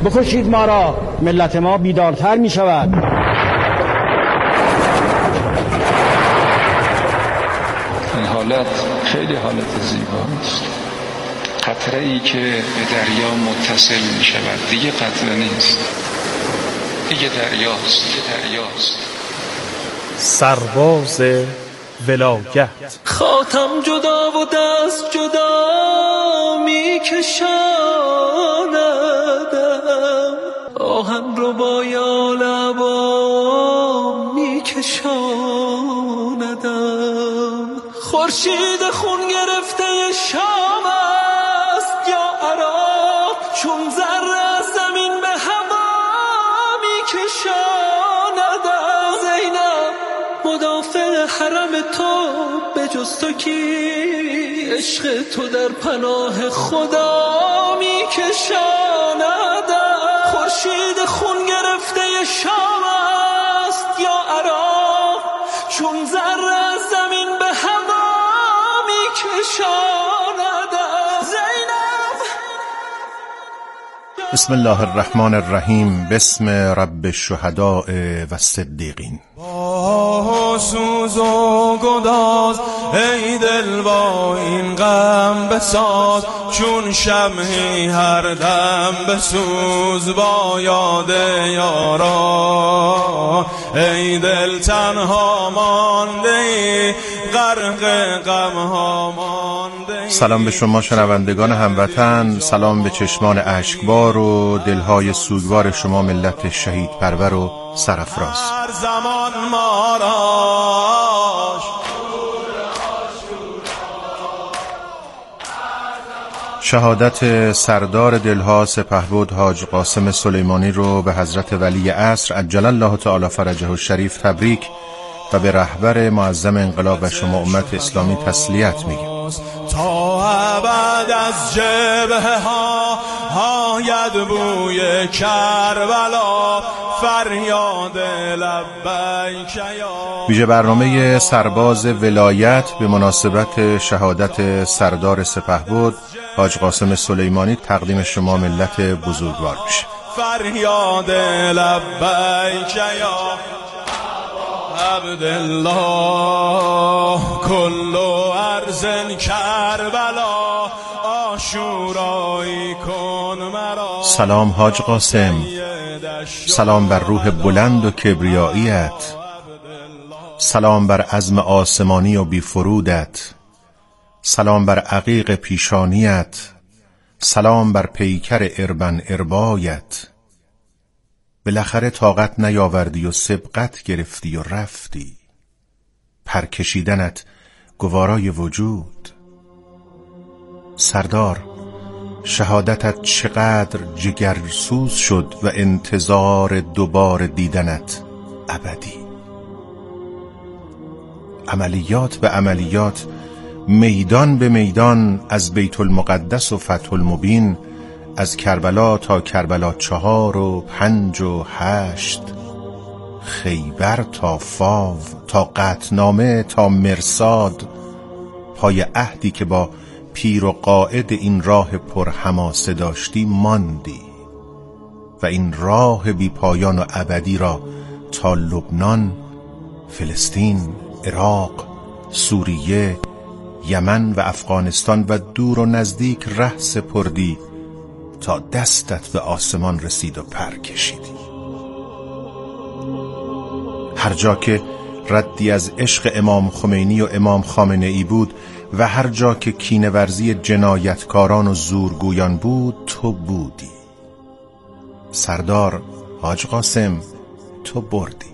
بکشید ما را، ملت ما بیدارتر می شود. این حالت خیلی حالت زیباست. قطره ای که به دریا متصل می شود دیگه قطره نیست، دیگه دریاست. سرباز ولایت. خاتم جدا و دست جدا می کشاندم، آهن رو با یا لبا می کشاندم. خورشید خون گرفته شام است یا عراق، چون ذره از زمین به هوا می کشاندم. زینب مدافع حرم تو به جز تو کی؟ عشق تو در پناه خدا می کشاندم. خورشید خون گرفته شام است یا عراق، چون ذره از زمین به هوا می کشاندم. زینب. بسم الله الرحمن الرحیم. بسم رب الشهداء و الصدیقین. سوز و گداز ای دل با این غم بساز، چون شمعی هر دم بسوز با یاد یاران. ای دل تنها مانده ای غرق غم ها مانده. سلام به شما شنوندگان هموطن، سلام به چشمان اشکبار و دلهای سوگوار شما ملت شهید پرور و سرافراز. زمان ما را شهادت سردار دلها سپهبد حاج قاسم سلیمانی رو به حضرت ولی عصر عجل الله تعالی فرجه الشریف تبریک و به رهبر معظم انقلاب و شما امت اسلامی تسلیت میگیم. تا ابد از جبهه ها آید بوی کربلا، فریاد لبیک یا. ویژه برنامه سرباز ولایت به مناسبت شهادت سردار سپهبد حاج قاسم سلیمانی تقدیم شما ملت بزرگوار میشه. فریاد لبیک یا عبدالله، کل ارض کربلا آشورایی کن مرا. سلام حاج قاسم، سلام بر روح بلند و کبریاییت، سلام بر عزم آسمانی و بی فرودت، سلام بر عقیق پیشانیت، سلام بر پیکر اربن اربایت. بالاخره طاقت نیاوردی و سبقت گرفتی و رفتی، پرکشیدنت گوارای وجود. سردار، شهادتت چقدر جگرسوز شد و انتظار دوبار دیدنت ابدی. عملیات به عملیات، میدان به میدان، از بیت المقدس و فتح المبین، از کربلا تا کربلا 4 و 5 و 8، خیبر تا فاو، تا قطعنامه تا مرصاد، پای عهدی که با پیر و قائد این راه پر حماسه داشتی ماندی و این راه بی پایان و ابدی را تا لبنان، فلسطین، عراق، سوریه، یمن و افغانستان و دور و نزدیک ره سپردی تا دستت به آسمان رسید و پر کشیدی. هر جا که ردی از عشق امام خمینی و امام خامنه ای بود و هر جا که کینه‌ورزی جنایتکاران و زورگویان بود، تو بودی. سردار حاج قاسم، تو بردی.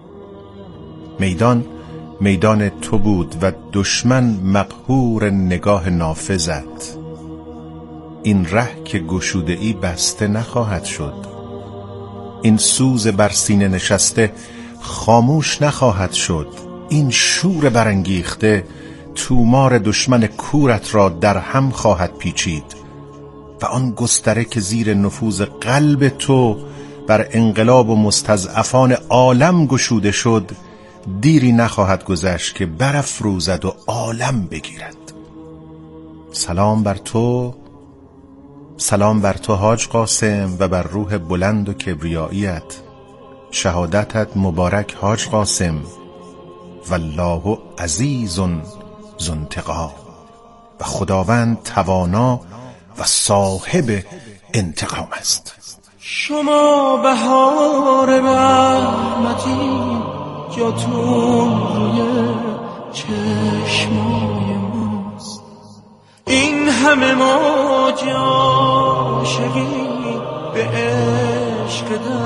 میدان تو بود و دشمن مقهور نگاه نافذت. این ره که گشوده ای بسته نخواهد شد، این سوز بر سینه نشسته خاموش نخواهد شد، این شور برانگیخته تومار دشمن کورت را در هم خواهد پیچید و آن گستره که زیر نفوذ قلب تو بر انقلاب و مستضعفان عالم گشوده شد، دیری نخواهد گذشت که برافروزد و عالم بگیرد. سلام بر تو، سلام بر تو حاج قاسم و بر روح بلند و کبریاییت. شهادتت مبارک حاج قاسم، والله عزیز ذو انتقام، و خداوند توانا و صاحب انتقام است. شما بهار رحمتی، جاتون روی چشمای ماست. این همه موج عاشقی به عشق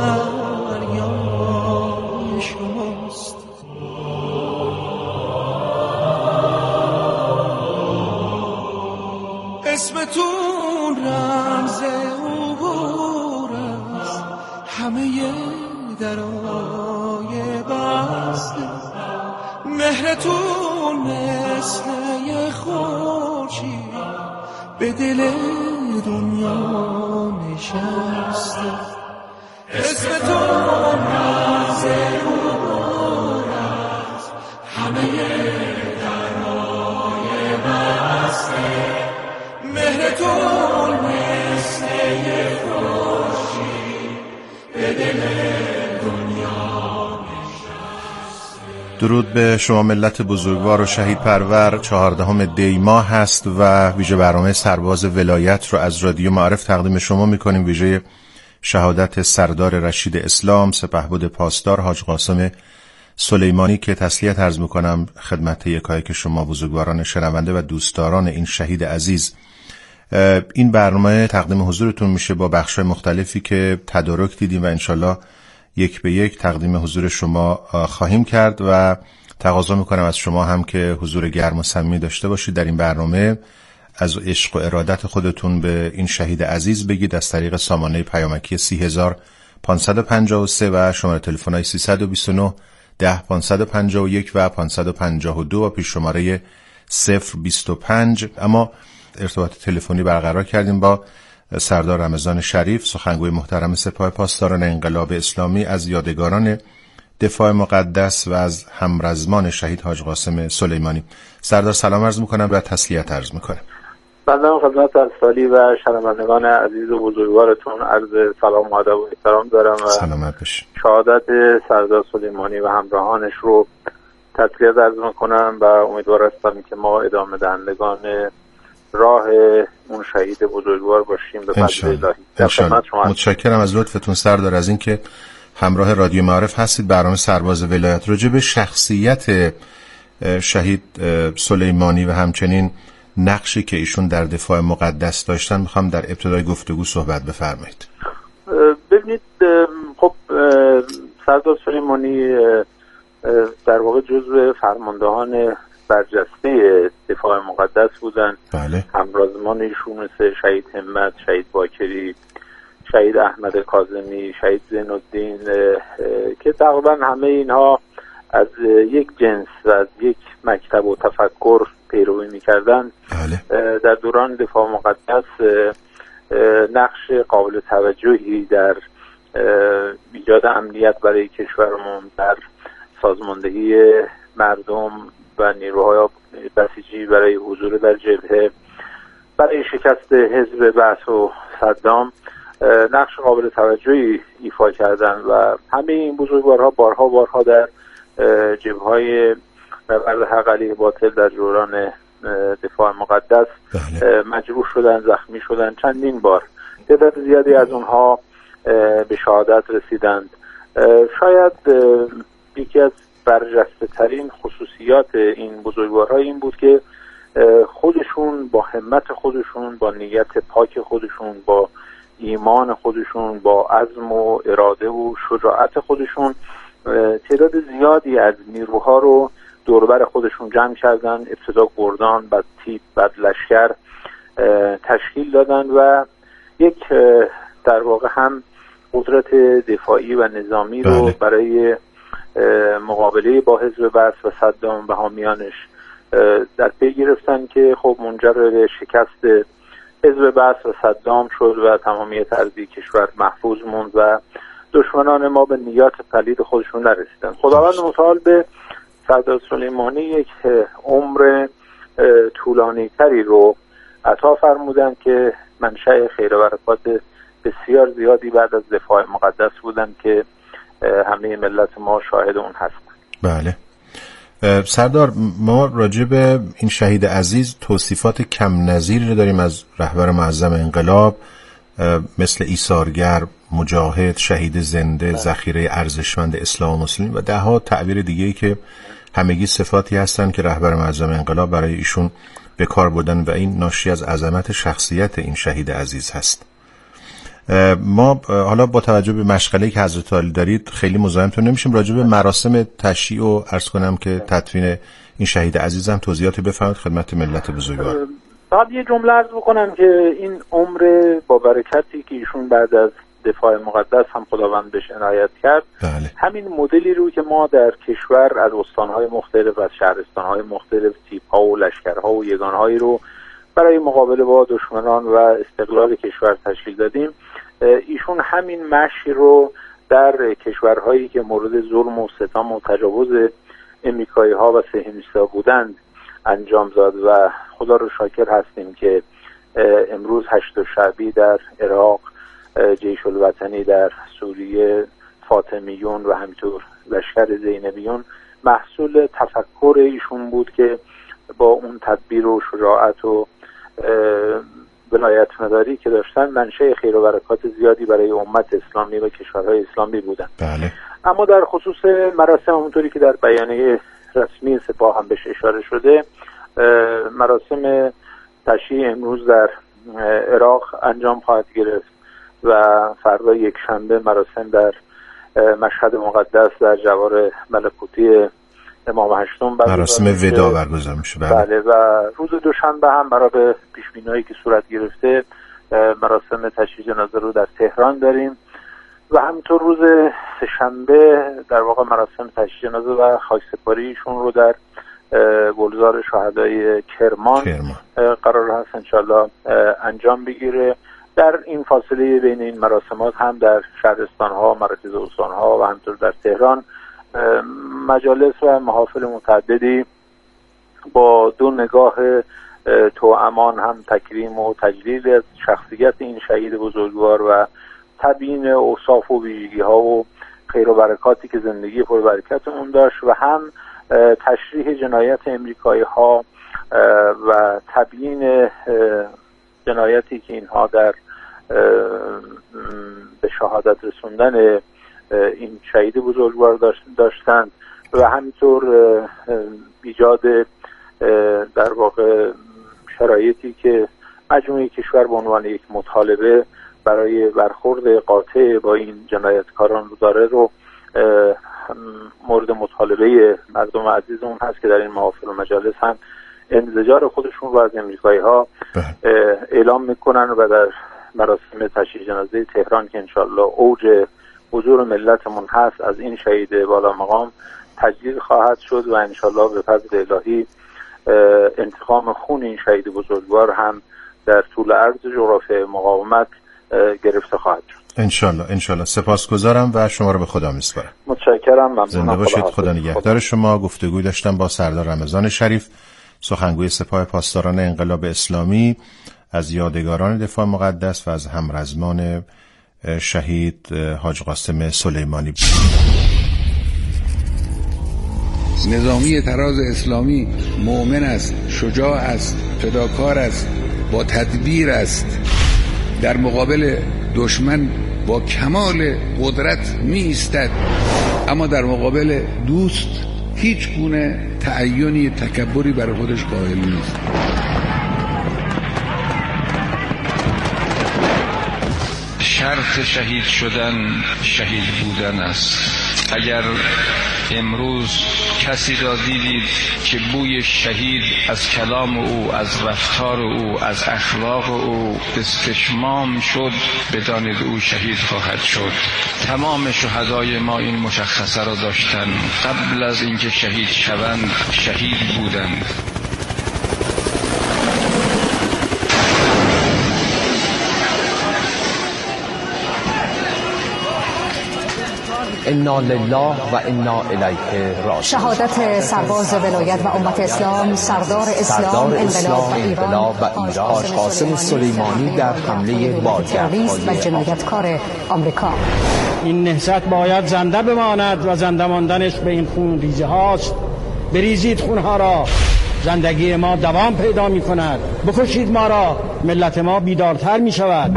دریای شماست. اسمتون رمز عبور است، همه درای بسته. مهرتون مثل یه خورشید به دل دنیا نشسته. اسمتون رمز عبور است، همه درای بسته. مهرتون مثل یه خورشید به دل درود به شما ملت بزرگوار و شهید پرور. 14 دی ماه هست و ویژه برنامه سرباز ولایت رو از رادیو معارف تقدیم شما میکنیم. ویژه شهادت سردار رشید اسلام سپهبد پاسدار حاج قاسم سلیمانی که تسلیت عرض میکنم خدمت یکایک شما بزرگواران شنونده و دوستداران این شهید عزیز. این برنامه تقدیم حضورتون میشه با بخشای مختلفی که تدارک دیدیم و انشالله یک به یک تقدیم حضور شما خواهیم کرد و تقاضا میکنم از شما هم که حضور گرم و صمیمی داشته باشید در این برنامه. از عشق و ارادت خودتون به این شهید عزیز بگید از طریق سامانه پیامکی 30553 و شماره تلفن‌های 329 10551 و 552 و پیش شماره 025. اما ارتباط تلفنی برقرار کردیم با سردار رمضان شریف، سخنگوی محترم سپاه پاسداران انقلاب اسلامی، از یادگاران دفاع مقدس و از همرزمان شهید حاج قاسم سلیمانی. سردار سلام عرض میکنم و تسلیت عرض میکنم. بنده خدمت ارسالی و شنوندگان عزیز و بزرگوارتون عرض سلام و ادب و احترام دارم و سلامت باشید. شهادت سردار سلیمانی و همراهانش رو تسلیت عرض میکنم و امیدوار هستم که ما ادامه دهندگان راه اون شهید بزرگوار باشیم به فضل الهی. متشکرم از لطفتون سردار از این که همراه رادیو معارف هستید. برنامه سرباز ولایت راجع به شخصیت شهید سلیمانی و همچنین نقشی که ایشون در دفاع مقدس داشتن میخوام در ابتدای گفتگو صحبت بفرمایید. ببینید، خب سردار سلیمانی در واقع جزو فرماندهان برجسته دفاع مقدس بودن. بله. همرازمان ایشون مثل شهید همت، شهید باکری، شهید احمد کاظمی، شهید زین الدین که تقریبا همه اینها از یک جنس و از یک مکتب و تفکر پیروی می‌کردند. بله. در دوران دفاع مقدس نقش قابل توجهی در ایجاد امنیت برای کشورمون، در سازماندهی مردم و نیروهای بسیجی برای حضور در جبهه، برای شکست حزب بعث و صدام نقش قابل توجهی ایفا کردند و همه این بزرگوارها بارها در جبهه‌های نبرد حق علیه باطل در دوران دفاع مقدس مجروح شدن، زخمی شدن. چندین بار تعداد زیادی از اونها به شهادت رسیدند. شاید یکی از برجسته ترین خصوصیات این بزرگوارها این بود که خودشون با همت خودشون، با نیت پاک خودشون، با ایمان خودشون، با عزم و اراده و شجاعت خودشون تعداد زیادی از نیروها رو دوربر خودشون جمع کردن. ابتدا گردان، بعد تیپ، بعد لشکر تشکیل دادن و یک در واقع هم قدرت دفاعی و نظامی رو برای مقابله با حزب بعث و صدام و حامیانش در پی گرفتن که خب منجر به شکست حزب بعث و صدام شد و تمامیت ارضی کشور محفوظ موند و دشمنان ما به نیات پلید خودشون نرسیدن. خداوند متعال به سردار سلیمانی یک عمر طولانی تری رو عطا فرمودن که منشأ خیر و برکات بسیار زیادی بعد از دفاع مقدس بودن که همه ملت ما شاهد اون هستن. بله سردار، ما راجع به این شهید عزیز توصیفات کم نظیری داریم از رهبر معظم انقلاب، مثل ایثارگر، مجاهد، شهید زنده، ذخیره ارزشمند اسلام و مسلمین و ده ها تعبیر دیگه‌ای که همگی صفاتی هستند که رهبر معظم انقلاب برای ایشون به کار بردن و این ناشی از عظمت شخصیت این شهید عزیز هست. ما حالا با توجه به مشغله‌ای که حضرت عالی دارید خیلی مزاحمتون نمیشیم، راجع به مراسم تشییع و عرض کنم که تدفین این شهید عزیزم توضیحاتی بفرمایید خدمت ملت بزرگوار. بعد یه جمله عرض بکنم که این عمر با برکتی که ایشون بعد از دفاع مقدس هم خداوند بهش عنایت کرد، بله. همین مدلی رو که ما در کشور از استان‌های مختلف، از شهرستان‌های مختلف، تیپ‌ها و لشکرها و یگانهایی رو برای مقابله با دشمنان و استقلال کشور تشکیل دادیم، ایشون همین مشی رو در کشورهایی که مورد ظلم و ستم و تجاوز امریکایی‌ها و صهیونیست‌ها بودند انجام داد و خدا رو شاکر هستیم که امروز 8 شعبی در عراق، جیش الوطنی در سوریه، فاطمیون و همینطور لشکر زینبیون محصول تفکر ایشون بود که با اون تدبیر و شجاعت و ولایت مداری که داشتن منشأ خیر و برکات زیادی برای امت اسلامی و کشورهای اسلامی بودن. بله. اما در خصوص مراسم همونطوری که در بیانیه رسمی سپاه هم بهش اشاره شده، مراسم تشییع امروز در عراق انجام خواهد گرفت و فردا یک شنبه مراسم در مشهد مقدس در جوار ملکوتی امام هشتم مراسم ودا برگزار میشه. بله. و روز دوشنبه هم برای پیش‌بینی‌هایی که صورت گرفته مراسم تشییع جنازه رو در تهران داریم و همینطور روز سه‌شنبه در واقع مراسم تشییع جنازه و خاکسپاریشون رو در گلزار شهدای کرمان قرار هست انشالله انجام بگیره. در این فاصله بین این مراسمات هم در شهرستان‌ها، مراکز استان‌ها و همینطور در تهران مجالس و محافل متعددی با دو نگاه توامان هم تکریم و تجلیل از شخصیت این شهید بزرگوار و تبیین اوصاف و ویژگی‌ها و خیر و برکاتی که زندگی پربرکت اون داشت و هم تشریح جنایت امریکایی‌ها و تبیین جنایتی که اینها در به شهادت رسوندن این شهید بزرگوار داشتند و همینطور ایجاد در واقع شرایطی که مجموعه کشور به عنوان یک مطالبه برای برخورد قاطع با این جنایتکاران رو داره رو مورد مطالبه مردم عزیزمون هست که در این محافل و مجالس هم انزجار خودشون رو از امریکایی‌ها اعلام میکنن و در مراسم تشییع جنازه تهران که انشالله اوج حضور ملتمون هست از این شهید بالا مقام تجلیل خواهد شد و انشالله به فضل الهی انتقام خون این شهید بزرگوار هم در طول عرض جغرافیای مقاومت گرفته خواهد شد. انشالله. سپاسگزارم و شما رو به خدا میسپارم. متشکرم. ممنونم. زنده باشید. خدا نگهدار شما. گفتگوی داشتم با سردار رمضان شریف، سخنگوی سپاه پاسداران انقلاب اسلامی، از یادگاران دفاع مقدس و از همرزمان شهید حاج قاسم سلیمانی. نظامی تراز اسلامی مؤمن است، شجاع است، فداکار است، با تدبیر است، در مقابل دشمن با کمال قدرت می ایستد، اما در مقابل دوست هیچ گونه تعینی تکبری برای خودش قائل نیست. شرط شهید شدن شهید بودن است. اگر امروز کسی را دیدید که بوی شهید از کلام او، از رفتار او، از اخلاق او استشمام شد، بدانید او شهید خواهد شد. تمام شهدای ما این مشخصه را داشتند، قبل از اینکه شهید شوند شهید بودند. انا لله و انا الیه راجعون. شهادت سرباز ولایت و امت اسلام، سردار اسلام انقلاب و ایران حاج قاسم سلیمانی در حمله با تروریست و جنایتکار آمریکا. این نهضت باید زنده بماند و زنده ماندنش به این خون ریزه هاست. بریزید خونها را، زندگی ما دوام پیدا می کند. بکشید ما را، ملت ما بیدارتر می شود.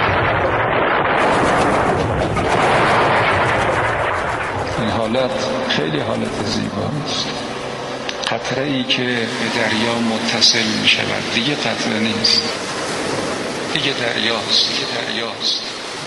این حالت خیلی حالت زیباست. قطره ای که به دریا متصل می شود دیگه قطره نیست، دیگه دریاست.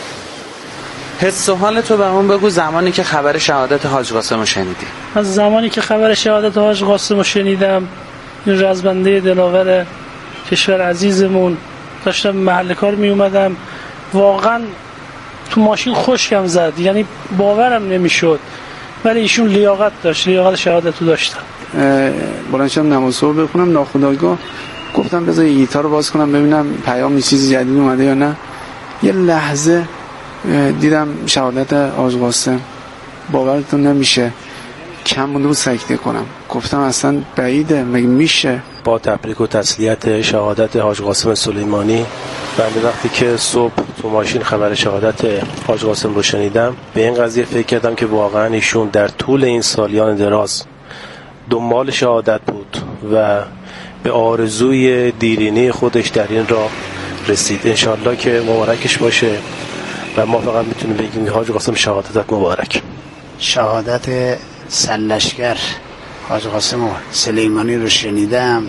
حس و حال تو به اون بگو زمانی که خبر شهادت حاج قاسم رو شنیدی. از زمانی که خبر شهادت حاج قاسم رو شنیدم، این رزمنده دلاور کشور عزیزمون، داشتم محل کار می اومدم، واقعا تو ماشین خشکم زد، یعنی باورم نمیشد، ولی ایشون لیاقت داشت، لیاقت شهادت رو داشتم. بلند شدم نماز صبح بخونم، ناخودآگاه گفتم بذار گیتار رو باز کنم ببینم پیام چیزی جدید اومده یا نه. یه لحظه دیدم شهادت حاج قاسم، باورتون نمیشه، کم مونده بود سکته کنم. گفتم اصلا بعیده، مگه میشه؟ با تبریک و تسلیت شهادت حاج قاسم سلیمانی، بنده وقتی که صبح تو ماشین خبر شهادت حاج قاسم رو شنیدم، به این قضیه فکر کردم که واقعا ایشون در طول این سالیان دراز دنبال شهادت بود و به آرزوی دیرینه خودش در این راه رسید. انشالله که مبارکش باشه و ما فقط میتونیم بگیم حاج قاسم شهادتت مبارک. شهادت سرلشکر حاج قاسم سلیمانی رو شنیدم،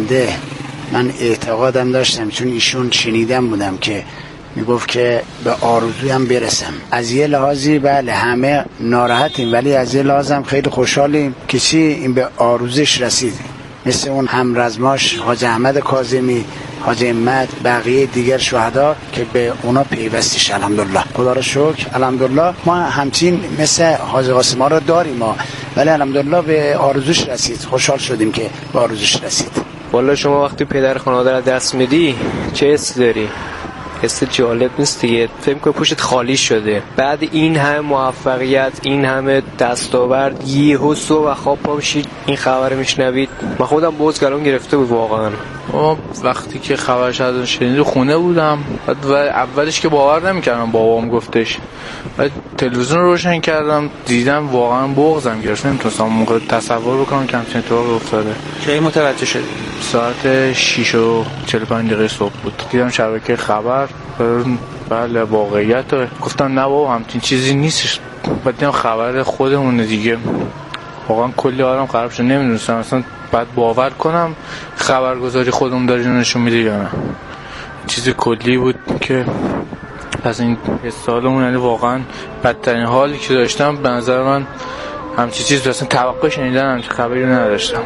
من اعتقادم داشتم، چون ایشون شنیدم بودم که میگفت که به آرزویم برسم. از یه لحاظی بله همه ناراحتیم، ولی از یه لحاظم خیلی خوشحالیم که چی این به آرزوش رسید، مثل اون همرزماش حاج احمد کاظمی، حاج امت، بقیه دیگر شهدا که به اونا پیوستیش. الحمدلله، خدا را شکر، الحمدلله ما همچین مثل حاج قاسم ها رو داریم ما، ولی الحمدلله به آرزوش رسید، خوشحال شدیم که به آرزوش رسید. والا شما وقتی پدر خانواده را دست میدی چه حسی داری؟ حس جالب نیست دیگه، فکر کنم پوشت خالی شده. بعد این همه موفقیت، این همه دستاورد، یهو صبح خواب پا بشید این خبر میشنوید. من خودم بزگلم گرفته بود واقعا. وقتی که خبرش از شنیدم خونه بودم و اولش که باور نمیکردم، بابام گفتش، بعد تلویزیون رو روشن کردم دیدم، واقعا بغضم گرفت، نمیتونستم موقع تصور بکنم که همچین اتفاقی افتاده. کی متوجه شدی؟ ساعت 6:45 صبح بود، دیدم شبکه خبر، بله واقعیت. گفتم نه بابا همچین چیزی نیستش. بعد دیدم خبر خودمونه دیگه، واقعا کلی آرام خراب شد، نمیدونستم اصلا بعد باور کنم خبرگزاری خودمون داره نشون میده یا نه. چیز کلی بود که پس این سالمون، یعنی واقعا بدترین حالی که داشتم به نظر من همچین چیز اصلا توقع شنیدن همچین خبری نداشتم.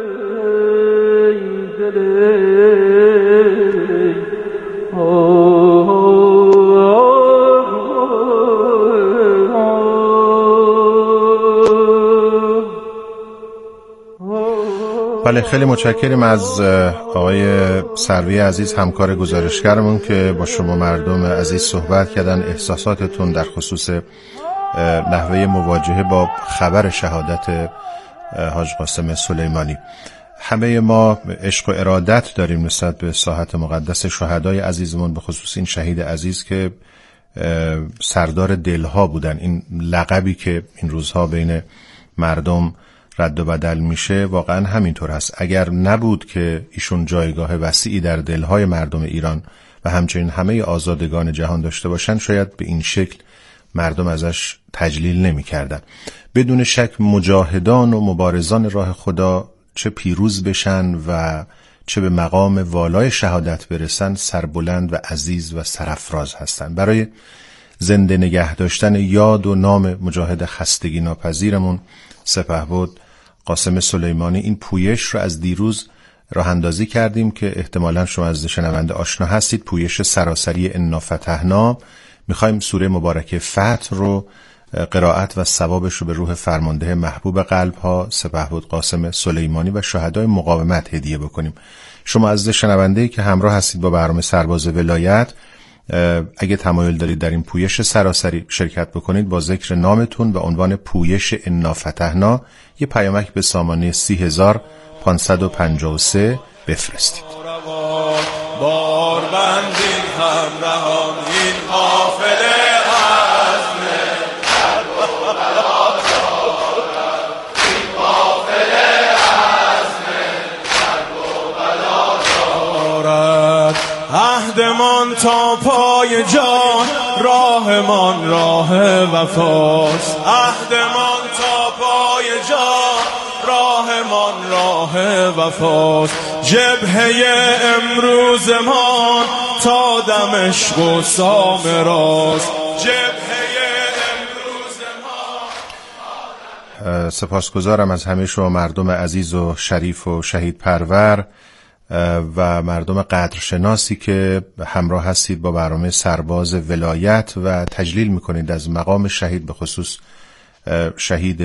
بله، خیلی متشکریم از آقای سروی عزیز، همکار گزارشگرمون که با شما مردم عزیز صحبت کردن، احساساتتون در خصوص نحوه مواجهه با خبر شهادت حاج قاسم سلیمانی. همه ما عشق و ارادت داریم نسبت به ساحت مقدس شهدای عزیزمون، به خصوص این شهید عزیز که سردار دلها بودن. این لقبی که این روزها بین مردم رد و بدل میشه واقعا همینطور هست. اگر نبود که ایشون جایگاه وسیعی در دلهای مردم ایران و همچنین همه آزادگان جهان داشته باشن، شاید به این شکل مردم ازش تجلیل نمی کردن. بدون شک مجاهدان و مبارزان راه خدا چه پیروز بشن و چه به مقام والای شهادت برسن، سربلند و عزیز و سرافراز هستن. برای زنده نگه داشتن یاد و نام مجاهد خستگی ناپذیرمون سپهبد قاسم سلیمانی، این پویش رو از دیروز راه اندازی کردیم که احتمالاً شما از شنونده آشنا هستید. پویش سراسری انا فتحنا. میخوایم سوره مبارکه فتح رو قرائت و ثوابش رو به روح فرمانده محبوب قلب ها سپهبد قاسم سلیمانی و شهدای مقاومت هدیه بکنیم. شما از شنونده‌ای که همراه هستید با برنامه سرباز ولایت، اگه تمایل دارید در این پویش سراسری شرکت بکنید با ذکر نامتون و عنوان پویش انا فتحنا یه پیامک به سامانه 30553 بفرستید. بار بندید همراهان این قافله عزم درد و بلا دارد، این قافله عزم درد و بلا دارد. عهدمان تا پای جان راهمان راه وفاست، عهدمان تا پای جان راهمان راه وفاست. جبهه امروزمان تا دمشق و سامراست، جبهه امروزمان. سپاسگزارم از همه شما مردم عزیز و شریف و شهید پرور و مردم قدرشناسی که همراه هستید با برنامه سرباز ولایت و تجلیل میکنید از مقام شهید، به خصوص شهید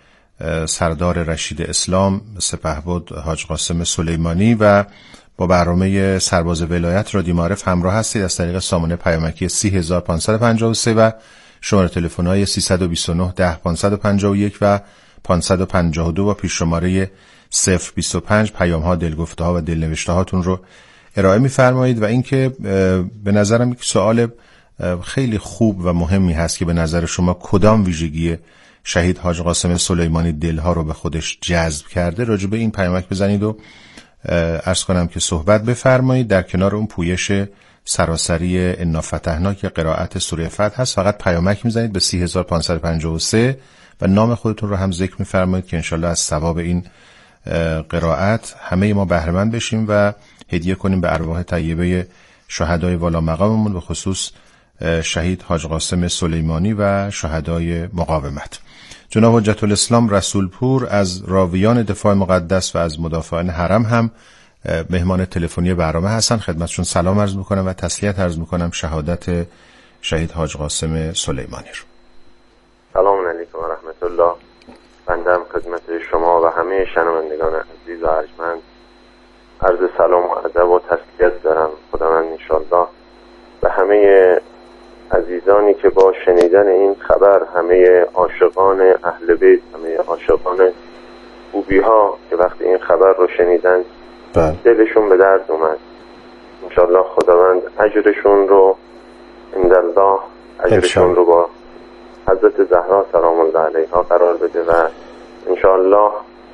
سردار رشید اسلام سپهبد حاج قاسم سلیمانی، و با برنامه سرباز ولایت رادیو معارف همراه هستید از طریق سامانه پیامکی 30553 و شماره تلفن‌های 329 10 551 و 552 و پیش شماره 025 پیام‌ها، دلگفته‌ها و دلنوشته‌هاتون رو ارائه می‌فرمایید. و اینکه به نظرم یک سوال خیلی خوب و مهمی هست که به نظر شما کدام ویژگی شهید حاج قاسم سلیمانی دلها رو به خودش جذب کرده، راجع به این پیامک بزنید و عرض کنم که صحبت بفرمایید. در کنار اون پویش سراسری انا فتحنا که قرائت سوره فتح هست، فقط پیامک میزنید به 30553 و نام خودتون رو هم ذکر میفرمایید که انشالله از ثواب این قرائت همه ما بهره مند بشیم و هدیه کنیم به ارواح طیبه شهدای والا مقاممون، به خصوص شهید حاج قاسم سلیمانی و شهدای مقاومت. جناب حجت الاسلام رسولپور از راویان دفاع مقدس و از مدافعان حرم هم مهمان تلفنی برنامه هستن. خدمتشون سلام عرض میکنم و تسلیت عرض میکنم شهادت شهید حاج قاسم سلیمانی رو. سلام علیکم و رحمت الله. بنده خدمت شما و همه شنوندگان عزیز و ارجمند عرض سلام و ادب و تسلیت دارم. خداوند انشالله به همه عزیزانی که با شنیدن این خبر، همه عاشقان اهل بیت، همه عاشقان خوبی ها که وقتی این خبر رو شنیدن دلشون به درد اومد، انشالله خداوند اجرشون رو عندالله، اجرشون رو با حضرت زهرا سلام الله علیها قرار بده و انشالله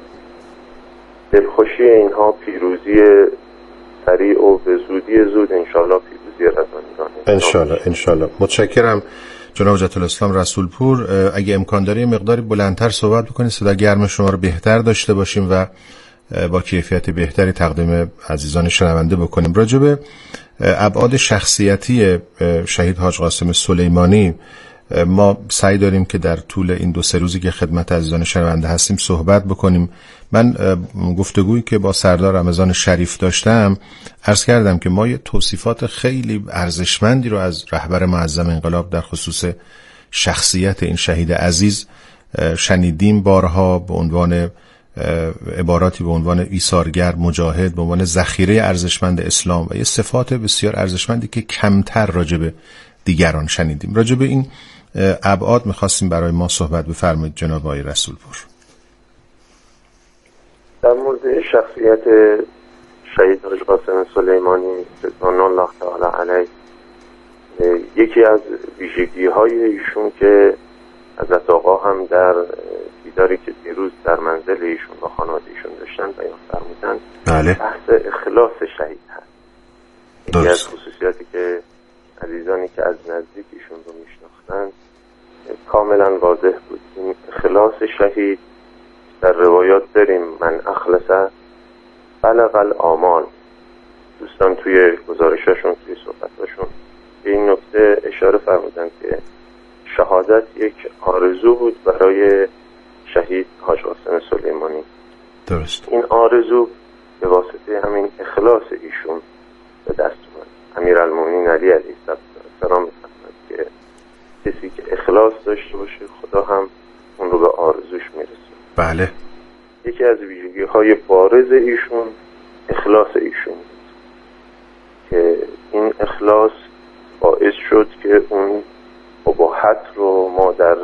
دلخوشی اینها پیروزی سریع و به زودی زود انشالله پیروزی رضوانیان. انشالله. متشکرم جناب حجت الاسلام رسولپور. اگه امکان داره مقداری بلندتر صحبت بکنید، صدا گرم شما رو بهتر داشته باشیم و با کیفیت بهتری تقدیم عزیزان شنونده بکنیم. راجع به ابعاد شخصیتی شهید حاج قاسم سلیمانی ما سعی داریم که در طول این 2-3 روزی که خدمت عزیزان شنونده هستیم صحبت بکنیم. من گفتگویی که با سردار رمضان شریف داشتم عرض کردم که ما یه توصیفات خیلی ارزشمندی رو از رهبر معظم انقلاب در خصوص شخصیت این شهید عزیز شنیدیم بارها، به عنوان عباراتی به عنوان ایثارگر، مجاهد، به عنوان ذخیره ارزشمند اسلام و یه صفات بسیار ارزشمندی که کمتر راجع به دیگران شنیدیم. راجع به این ابعاد می‌خواستیم برای ما صحبت بفرمایید جناب آقای رسولپور. در مورد شخصیت شهید حاج قاسم سلیمانی رضوان الله تعالی علیه، یکی از ویژگی‌های ایشون که حضرت آقا هم در دیداری که دیروز در منزل ایشون با خانواده ایشون داشتن بیان فرمودن، بحث اخلاص شهید هست. یکی از خصوصیاتی که عزیزانی که از نزدیک ایشون رو میشناختن کاملا واضح بود. این اخلاص شهید در روایات داریم من اخلص بلغ الاعمال. دوستان توی گزارشاشون، توی صحبتاشون به این نکته اشاره فرمودن که شهادت یک آرزو بود برای شهید حاج قاسم سلیمانی. درست. این آرزو به واسطه همین اخلاص ایشون به دست اومد. امیرالمومنین علی علیه السلام می‌فرماید که کسی که اخلاص داشته باشه خدا هم اون رو به آرزوش میرسه. بله. یکی از ویژگی‌های بارز ایشون اخلاص ایشون بود که این اخلاص باعث شد که اون اباحت رو ما در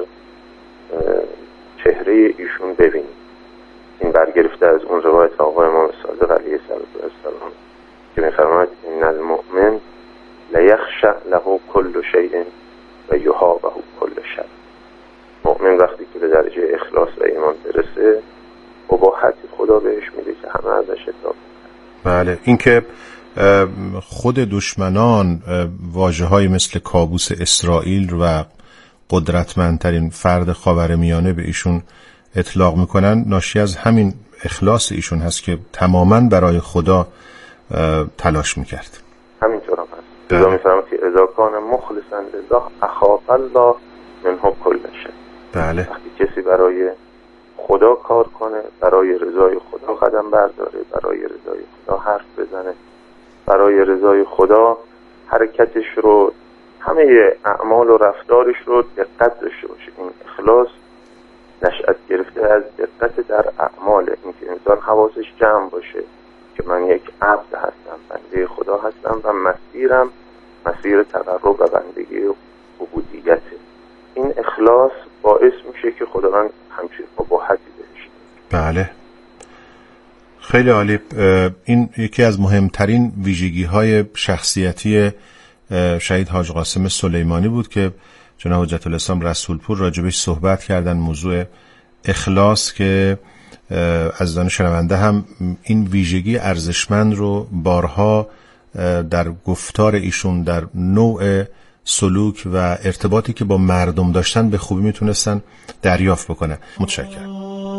چهره ایشون ببینیم. این برگرفته از اون روایت آقا امام صادق علیه السلام که می‌فرماید ان المؤمن لیخشع له کل شیء و یهابه کل شر. مؤمن وقتی که به درجه اخلاص و ایمان برسه اباحت خدا بهش میده که همه ازش اطاعت. بله، اینکه خود دشمنان واژه‌هایی مثل کابوس اسرائیل و قدرتمندترین فرد خاورمیانه به ایشون اطلاق میکنن ناشی از همین اخلاص ایشون هست که تماماً برای خدا تلاش میکرد. همینطور هم هست. اذا میفرماید که اذا کان مخلصا لله اخاف الله منه کل شیء. بله. وقتی کسی برای خدا کار کنه، برای رضای خدا قدم برداره، برای رضای خدا حرف بزنه، برای رضای خدا حرکتش رو، همه اعمال و رفتارش رو دقت داشته باشه. این اخلاص نشأت گرفته از دقت در اعماله، اینکه انسان حواسش جمع باشه که من یک عبد هستم، بنده خدا هستم و مسیرم مسیر تقرب و بندگی و عبودیته. این اخلاص باعث میشه که خداوند همچین اباحتی بهش. بله، خیلی عالی. این یکی از مهمترین ویژگی‌های شخصیتی شهید حاج قاسم سلیمانی بود که جناب حجت الاسلام رسولپور راجبش صحبت کردن، موضوع اخلاص، که عزیزان شنونده هم این ویژگی ارزشمند رو بارها در گفتار ایشون، در نوع سلوک و ارتباطی که با مردم داشتن به خوبی میتونستن دریافت بکنن. متشکرم.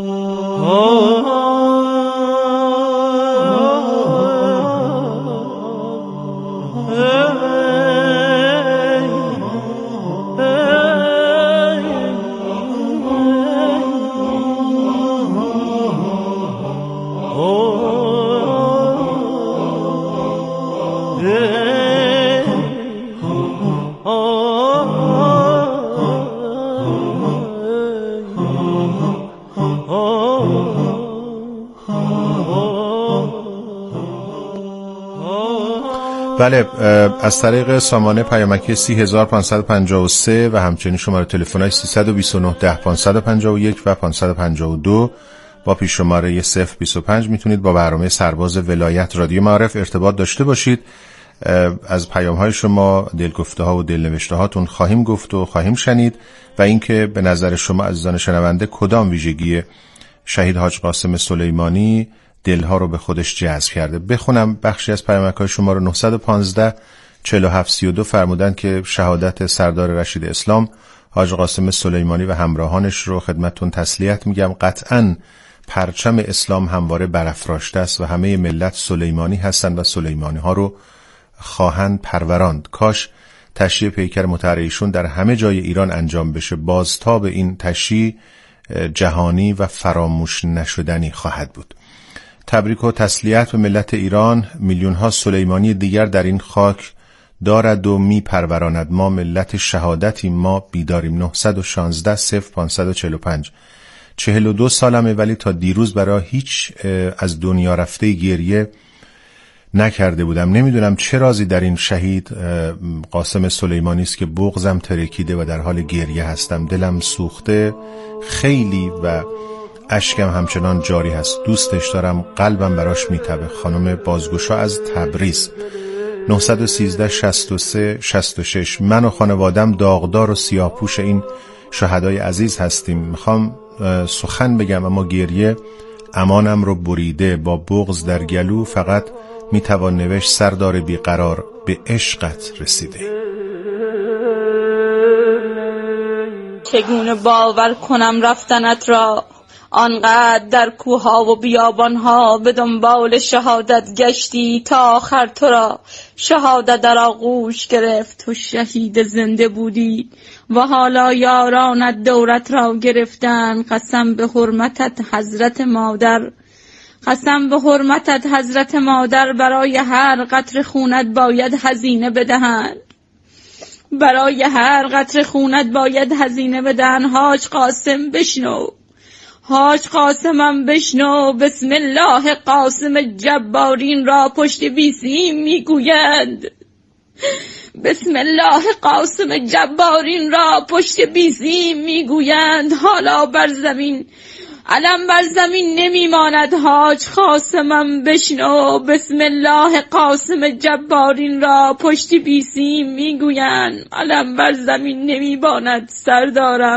بله، از طریق سامانه پیامکی 30553 و همچنین شماره تلفن‌های 329 10551 و 552 با پیش شماره 025 میتونید با برنامه سرباز ولایت رادیو معارف ارتباط داشته باشید. از پیام‌های شما، دلگفته‌ها و دلنوشته‌هاتون خواهیم گفت و خواهیم شنید و اینکه به نظر شما عزیزان شنونده کدام ویژگی شهید حاج قاسم سلیمانی دلها رو به خودش جذب کرده. بخونم بخشی از پیامک‌های شما رو. 915 4732 فرمودن که شهادت سردار رشید اسلام حاج قاسم سلیمانی و همراهانش رو خدمتتون تسلیت میگم. قطعاً پرچم اسلام همواره برافراشته است و همه ملت سلیمانی هستند و سلیمانی ها رو خواهند پروراند. کاش تشییع پیکر مطهر ایشون در همه جای ایران انجام بشه. بازتاب این تشییع جهانی و فراموش نشدنی خواهد بود. تبریک و تسلیت به ملت ایران. میلیون ها سلیمانی دیگر در این خاک دارد و می پروراند. ما ملت شهادتیم، ما بیداریم. 916 0545 42 سالمه ولی تا دیروز برای هیچ از دنیا رفته گریه نکرده بودم. نمیدونم چه رازی در این شهید قاسم سلیمانی است که بغضم ترکیده و در حال گریه هستم. دلم سوخته خیلی و اشکم همچنان جاری هست. دوستش دارم، قلبم براش میتبه. خانم بازگشا از تبریز. 913 63 66 من و خانوادم داغدار و سیاه‌پوش این شهدای عزیز هستیم. میخوام سخن بگم اما گریه امانم رو بریده. با بغض در گلو فقط میتوان نوشت سردار بیقرار به عشقت رسیده. چگونه باور کنم رفتنت را، آنقدر در کوها و بیابانها به دنبال شهادت گشتی تا آخر تو را شهادت در آغوش گرفت. تو شهید زنده بودی و حالا یارانت دورت را گرفتن. قسم به حرمتت حضرت مادر، قسم به حرمتت حضرت مادر، برای هر قطره خونت باید هزینه بدهند. برای هر قطره خونت باید هزینه بدهند. حاج قاسم بشنو، حاج قاسمم بشنو. بسم الله قاسم جبارین را پشت بیسیم میگویند. بسم الله قاسم جبارین را پشت بیزیم میگویند حالا بر زمین علم بر زمین نمیماند حاج قاسمم بشنو بسم الله قاسم جبارین را پشت بیزیم میگویند علم بر زمین نمیماند سردارم